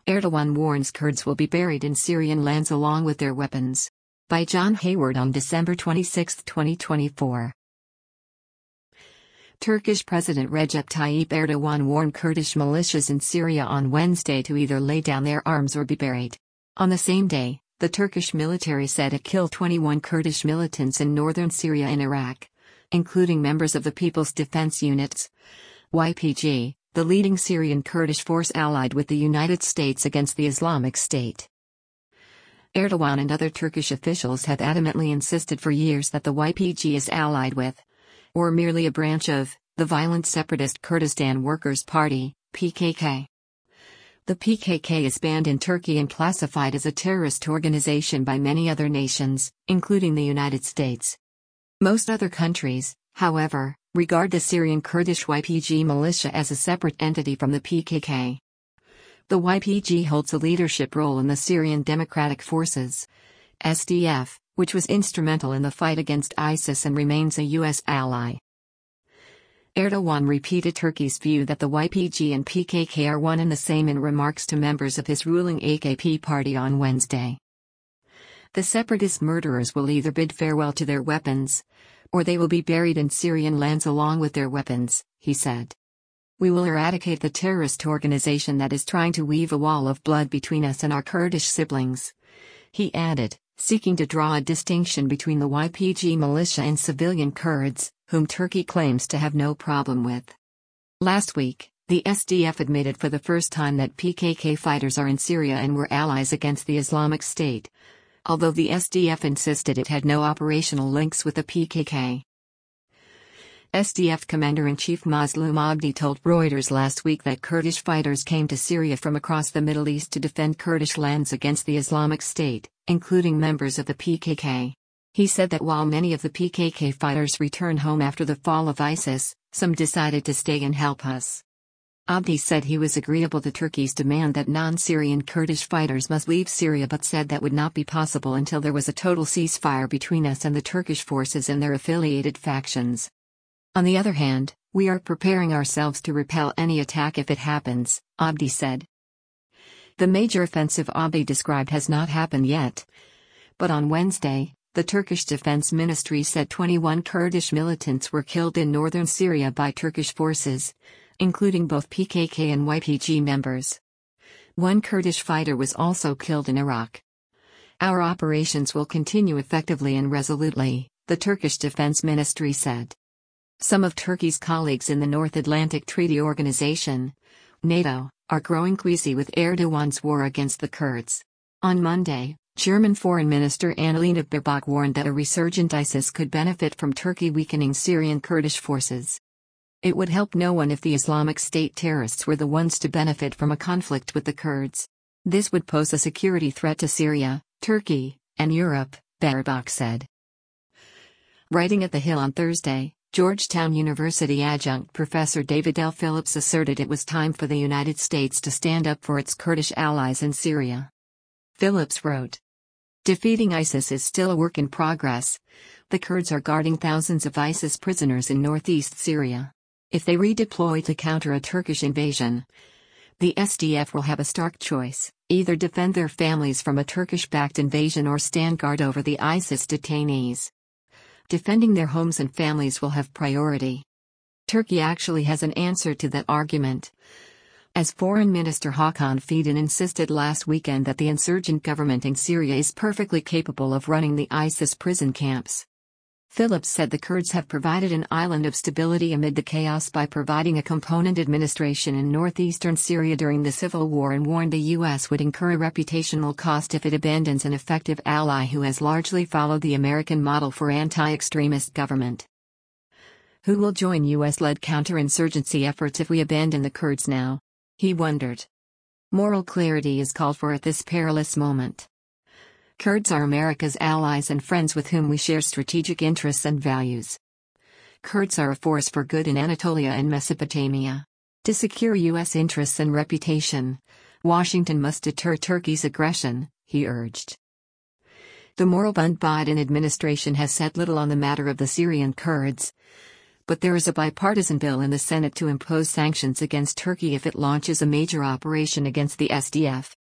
Erdogan warns Kurds will be buried in Syrian lands along with their weapons. By John Hayward on December 26, 2024. Turkish President Recep Tayyip Erdogan warned Kurdish militias in Syria on Wednesday to either lay down their arms or be buried. On the same day, the Turkish military said it killed 21 Kurdish militants in northern Syria and Iraq, including members of the People's Defense Units, YPG, the leading Syrian Kurdish force allied with the United States against the Islamic State. Erdogan and other Turkish officials have adamantly insisted for years that the YPG is allied with, or merely a branch of, the violent separatist Kurdistan Workers' Party, PKK. The PKK is banned in Turkey and classified as a terrorist organization by many other nations, including the United States. Most other countries, however, regard the Syrian Kurdish YPG militia as a separate entity from the PKK. The YPG holds a leadership role in the Syrian Democratic Forces, SDF, which was instrumental in the fight against ISIS and remains a U.S. ally. Erdogan repeated Turkey's view that the YPG and PKK are one and the same in remarks to members of his ruling AKP party on Wednesday. The separatist murderers will either bid farewell to their weapons, or they will be buried in Syrian lands along with their weapons, he said. We will eradicate the terrorist organization that is trying to weave a wall of blood between us and our Kurdish siblings, he added, seeking to draw a distinction between the YPG militia and civilian Kurds, whom Turkey claims to have no problem with. Last week, the SDF admitted for the first time that PKK fighters are in Syria and were allies against the Islamic State, although the SDF insisted it had no operational links with the PKK. SDF Commander-in-Chief Mazloum Abdi told Reuters last week that Kurdish fighters came to Syria from across the Middle East to defend Kurdish lands against the Islamic State, including members of the PKK. He said that while many of the PKK fighters returned home after the fall of ISIS, some decided to stay and help us. Abdi said he was agreeable to Turkey's demand that non-Syrian Kurdish fighters must leave Syria, but said that would not be possible until there was a total ceasefire between us and the Turkish forces and their affiliated factions. On the other hand, we are preparing ourselves to repel any attack if it happens, Abdi said. The major offensive Abdi described has not happened yet. But on Wednesday, the Turkish Defense Ministry said 21 Kurdish militants were killed in northern Syria by Turkish forces, including both PKK and YPG members. One Kurdish fighter was also killed in Iraq. Our operations will continue effectively and resolutely, the Turkish Defense Ministry said. Some of Turkey's colleagues in the North Atlantic Treaty Organization, NATO, are growing queasy with Erdogan's war against the Kurds. On Monday, German Foreign Minister Annalena Baerbock warned that a resurgent ISIS could benefit from Turkey weakening Syrian Kurdish forces. It would help no one if the Islamic State terrorists were the ones to benefit from a conflict with the Kurds. This would pose a security threat to Syria, Turkey, and Europe, Baerbock said. Writing at The Hill on Thursday, Georgetown University adjunct Professor David L. Phillips asserted it was time for the United States to stand up for its Kurdish allies in Syria. Phillips wrote, "Defeating ISIS is still a work in progress. The Kurds are guarding thousands of ISIS prisoners in northeast Syria. If they redeploy to counter a Turkish invasion, the SDF will have a stark choice: either defend their families from a Turkish-backed invasion or stand guard over the ISIS detainees. Defending their homes and families will have priority." Turkey actually has an answer to that argument, as Foreign Minister Hakan Fidan insisted last weekend that the insurgent government in Syria is perfectly capable of running the ISIS prison camps. Phillips said the Kurds have provided an island of stability amid the chaos by providing a component administration in northeastern Syria during the civil war, and warned the U.S. would incur a reputational cost if it abandons an effective ally who has largely followed the American model for anti-extremist government. Who will join U.S.-led counterinsurgency efforts if we abandon the Kurds now? He wondered. Moral clarity is called for at this perilous moment. Kurds are America's allies and friends with whom we share strategic interests and values. Kurds are a force for good in Anatolia and Mesopotamia. To secure U.S. interests and reputation, Washington must deter Turkey's aggression, he urged. The moribund Biden administration has said little on the matter of the Syrian Kurds, but there is a bipartisan bill in the Senate to impose sanctions against Turkey if it launches a major operation against the SDF.